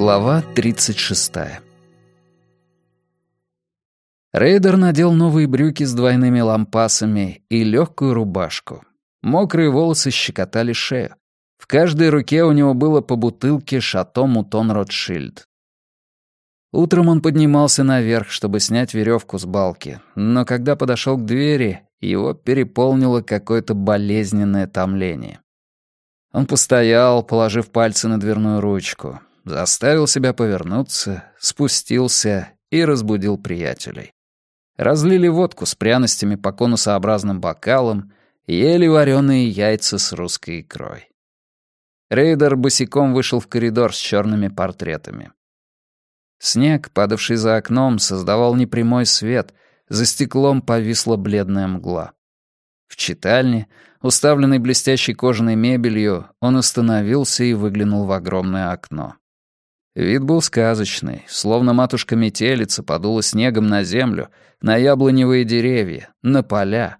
Глава 36. Рейдер надел новые брюки с двойными лампасами и легкую рубашку. Мокрые волосы щекотали шею. В каждой руке у него было по бутылке «Шато Мутон Ротшильд». Утром он поднимался наверх, чтобы снять веревку с балки, но когда подошел к двери, его переполнило какое-то болезненное томление. Он постоял, положив пальцы на дверную ручку, заставил себя повернуться, спустился и разбудил приятелей. Разлили водку с пряностями по конусообразным бокалам, ели вареные яйца с русской икрой. Рейдер босиком вышел в коридор с черными портретами. Снег, падавший за окном, создавал непрямой свет, за стеклом повисла бледная мгла. В читальне, уставленной блестящей кожаной мебелью, он остановился и выглянул в огромное окно. Вид был сказочный, словно матушка-метелица подула снегом на землю, на яблоневые деревья, на поля.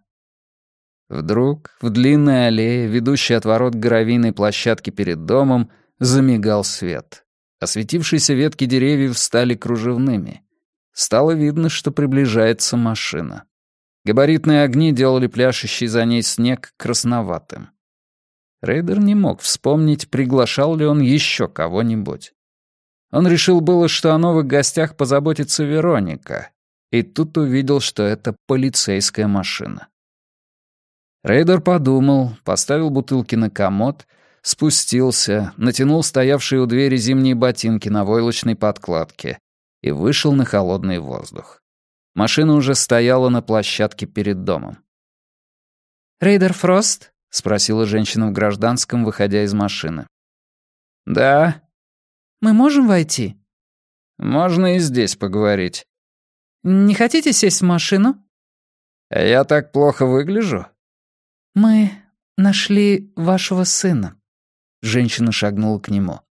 Вдруг в длинной аллее, ведущей от ворот к гравийной площадке перед домом, замигал свет. Осветившиеся ветки деревьев стали кружевными. Стало видно, что приближается машина. Габаритные огни делали пляшущий за ней снег красноватым. Рейдер не мог вспомнить, приглашал ли он еще кого-нибудь. Он решил было, что о новых гостях позаботится Вероника, и тут увидел, что это полицейская машина. Рейдер подумал, поставил бутылки на комод, спустился, натянул стоявшие у двери зимние ботинки на войлочной подкладке и вышел на холодный воздух. Машина уже стояла на площадке перед домом. «Рейдер Фрост?» — спросила женщина в гражданском, выходя из машины. «Да». «Мы можем войти?» «Можно и здесь поговорить». «Не хотите сесть в машину?» «Я так плохо выгляжу?» «Мы нашли вашего сына». Женщина шагнула к нему.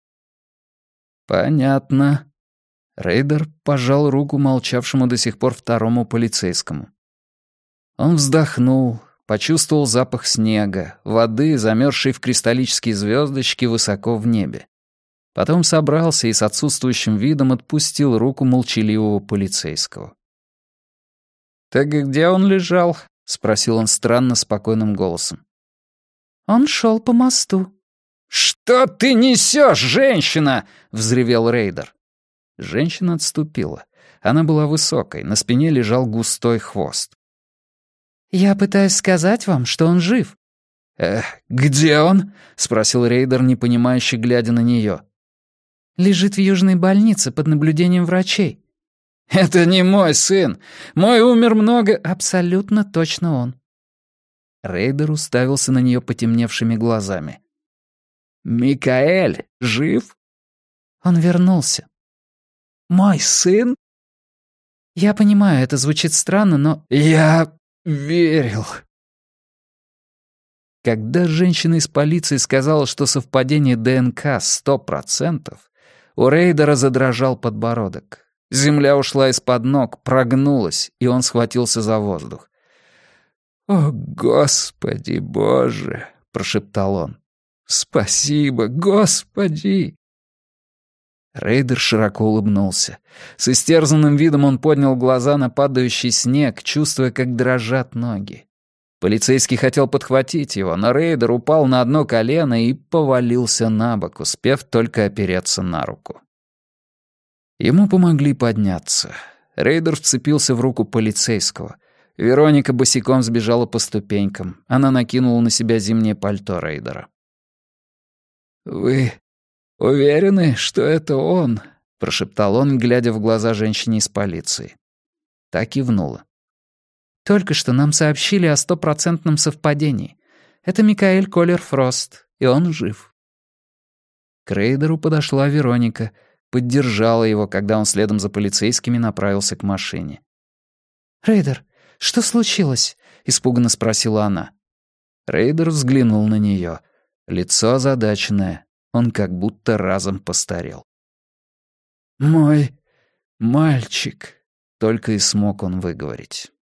«Понятно». Рейдер пожал руку молчавшему до сих пор второму полицейскому. Он вздохнул, почувствовал запах снега, воды, замерзшей в кристаллические звездочки высоко в небе. Потом собрался и с отсутствующим видом отпустил руку молчаливого полицейского. «Так где он лежал?» — спросил он странно спокойным голосом. «Он шел по мосту». «Что ты несешь, женщина?» — взревел Рейдер. Женщина отступила. Она была высокой, на спине лежал густой хвост. «Я пытаюсь сказать вам, что он жив». Где он?» — спросил Рейдер, непонимающе глядя на нее. «Лежит в южной больнице под наблюдением врачей». «Это не мой сын. Мой умер много...» «Абсолютно точно он». Рейдер уставился на нее потемневшими глазами. «Микаэль жив?» «Он вернулся». «Мой сын?» «Я понимаю, это звучит странно, но...» «Я верил». Когда женщина из полиции сказала, что совпадение ДНК 100%, у Рейдера задрожал подбородок. Земля ушла из-под ног, прогнулась, и он схватился за воздух. «О, Господи Боже!» — прошептал он. «Спасибо, Господи!» Рейдер широко улыбнулся. С истерзанным видом он поднял глаза на падающий снег, чувствуя, как дрожат ноги. Полицейский хотел подхватить его, но Рейдер упал на одно колено и повалился на бок, успев только опереться на руку. Ему помогли подняться. Рейдер вцепился в руку полицейского. Вероника босиком сбежала по ступенькам. Она накинула на себя зимнее пальто Рейдера. «Вы уверены, что это он?» — прошептал он, глядя в глаза женщине из полиции. Та кивнула. «Только что нам сообщили о 100% совпадении. Это Микаэль Колер Фрост, и он жив». К Рейдеру подошла Вероника, поддержала его, когда он следом за полицейскими направился к машине. «Рейдер, что случилось?» — испуганно спросила она. Рейдер взглянул на нее. Лицо озадаченное. Он как будто разом постарел. «Мой мальчик», — только и смог он выговорить.